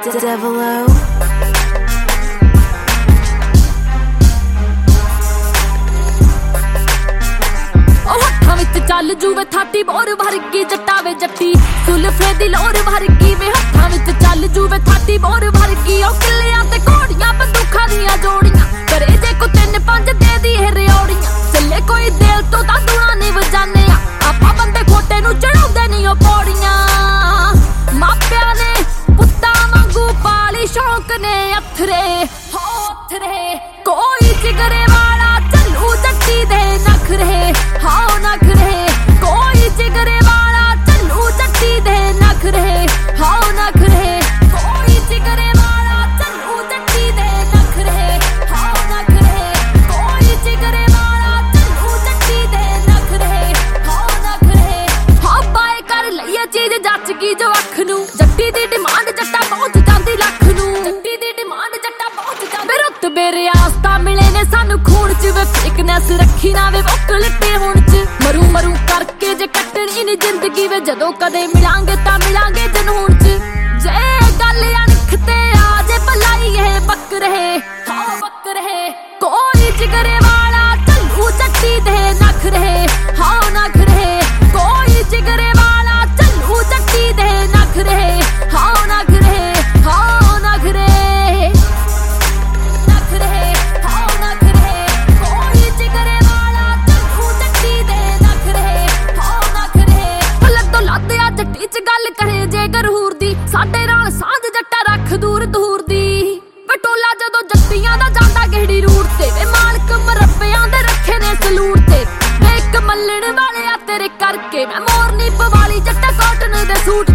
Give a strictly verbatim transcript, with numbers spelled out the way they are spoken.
Devilo चल जूवे थाटी bore भरगी जट्टा वे जट्टी सुल्फे दी लोर भरगी वे हत्थां विच चल जूवे थाटी बोर भरगी ओ किल्लियां ते घोड़ियां बंदूखां दियां जोड़ियां करे जे को तिन पंज दे दी है रियोड़ियां चले कोई दिल तो ता दुआ नहीं वजाने आपा बंदे खोटे नु चढ़ाउंदे नहीं ओ पौड़ियां मापिया ने पुत्तां वांगू पाली शौक ने अथरे हो अथरे कोई जिगरे वाला चलू जट्टी दे नखरे हाओ नखरे कोई जिगरे वाला चलू जट्टी दे नखरे हाओ नखरे कोई जिगरे वाला चलू जट्टी दे नखरे हाओ नखरे कोई जिगरे वाला चलू जट्टी दे नखरे हाओ नखरे हाओ बाय कर लईए चीज जच गई जो अख नू जट्टी दी डिमांड जट्टा पहुंच जांदी लख नू जट्टी दी डिमांड जट्टा पहुंच जांदी रुतबे रियासतां मिले ने सानू खून च वे फिकनेस रखी ना वे वक्त लिट्टे हुण च मरू मरू करके जे कट्टनी नी जिंदगी वे जदों कदे मिलांगे तां मिलांगे जनून च जे गल अणख ते आ जे भलाई ए बक रहे हाँ बक रहे कोई जिगरे वाला चलू जट्टी दे नख रहे हाँ नख रहे कोई जिगरे वाला चलू जट्टी दे नख रहे हाँ नख रहे हाँ नख रहे नख रहे हाँ नख रहे कोई जिगरे वाला चलू जट्टी दे नख रहे हाँ नख रहे पलक तो लद आ जट्टी च गल करे जे गरूर दी साडे नाल सांझ जट्टा रख दूर दूर दी पटोला जदों जट्टियां दा जांदा किहड़ी रूट ते वे मालक मरब्बियां दे रखे ने सलूट ते वे इक मल्लण वाले आ तेरे करके मैं मोरनी पवाली जट्टा कॉटन दे सूट